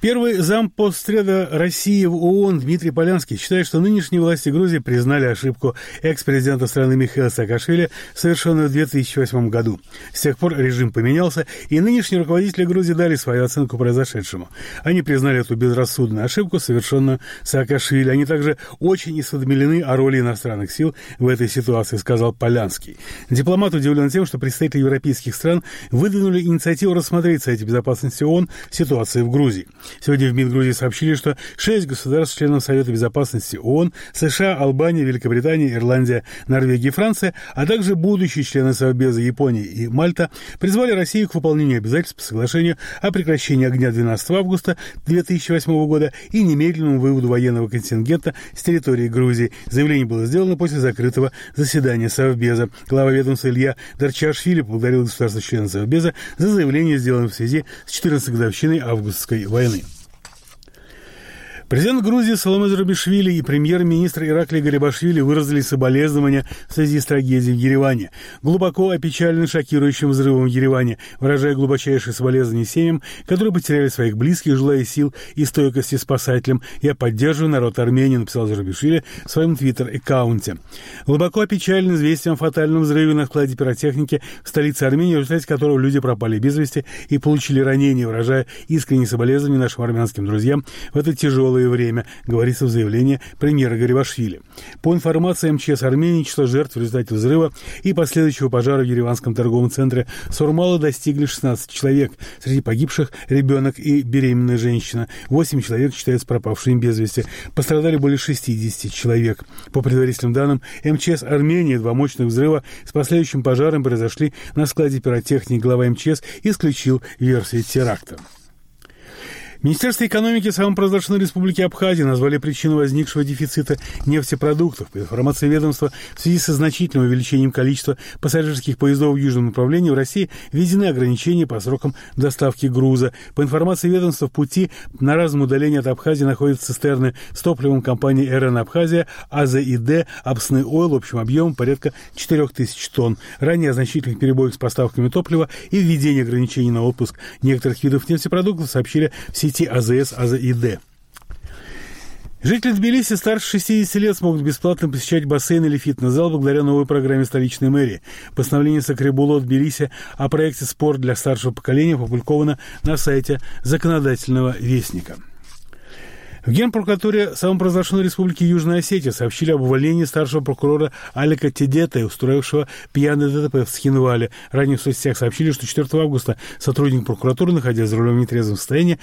Первый зампостреда России в ООН Дмитрий Полянский считает, что нынешние власти Грузии признали ошибку экс-президента страны Михаила Саакашвили, совершенную в 2008 году. С тех пор режим поменялся, и нынешние руководители Грузии дали свою оценку произошедшему. Они признали эту безрассудную ошибку, совершенную Саакашвили. Они также очень осведомлены о роли иностранных сил в этой ситуации, сказал Полянский. Дипломат удивлен тем, что представители европейских стран выдвинули инициативу рассмотреть в Совете Безопасности ООН ситуацию в Грузии. Сегодня в МИД Грузии сообщили, что 6 государств, членов Совета Безопасности ООН, США, Албания, Великобритания, Ирландия, Норвегия и Франция, а также будущие члены Совбеза Япония и Мальта призвали Россию к выполнению обязательств по соглашению о прекращении огня 12 августа 2008 года и немедленному выводу военного контингента с территории Грузии. Заявление было сделано после закрытого заседания Совбеза. Глава ведомства Илья Дарчашвили поблагодарил государства-члена Совбеза за заявление, сделанное в связи с 14-й годовщиной августовской войны. Президент Грузии Саломе Зурабишвили и премьер-министр Ираклий Гарибашвили выразили соболезнования в связи с трагедией в Ереване. Глубоко опечалены шокирующим взрывом в Ереване, выражая глубочайшие соболезнования семьям, которые потеряли своих близких, желая сил и стойкости спасателям. «Я поддерживаю народ Армении», написал Зурабишвили в своем твиттер-аккаунте. Глубоко опечален известием о фатальном взрыве на складе пиротехники в столице Армении, в результате которого люди пропали без вести и получили ранения, выражая искренние соболезнования нашим армянским друзьям в это тяжелое время, говорится в заявлении премьера Гарибашвили. По информации МЧС Армении, число жертв в результате взрыва и последующего пожара в ереванском торговом центре Сурмала достигли 16 человек. Среди погибших ребенок и беременная женщина. 8 человек считаются пропавшими без вести. Пострадали более 60 человек. По предварительным данным МЧС Армении, 2 мощных взрыва с последующим пожаром произошли на складе пиротехники. Глава МЧС исключил версию теракта. Министерство экономики самопровозглашенной республики Абхазия назвали причину возникшего дефицита нефтепродуктов. По информации ведомства, в связи со значительным увеличением количества пассажирских поездов в южном направлении в России введены ограничения по срокам доставки груза. По информации ведомства, в пути на разном удалении от Абхазии находятся цистерны с топливом компании РН Абхазия, АЗИД, Абсны Ойл общим объемом порядка 4000 тонн. Ранее о значительных перебоях с поставками топлива и введении ограничений на отпуск некоторых видов нефтепродуктов сообщили в сети АЗС АЗИД. Жители Тбилиси старше 60 лет смогут бесплатно посещать бассейн или фитнес-зал благодаря новой программе столичной мэрии. Постановление Сакрибуло Тбилиси о проекте «Спорт для старшего поколения» опубликовано на сайте Законодательного вестника. В Генпрокуратуре самопровозглашенной республики Южная Осетия сообщили об увольнении старшего прокурора Алика Тедета, устроившего пьяный ДТП в Схинвале. Ранее в соцсетях сообщили, что 4 августа сотрудник прокуратуры, находясь за рулем в нетрезвом состоянии,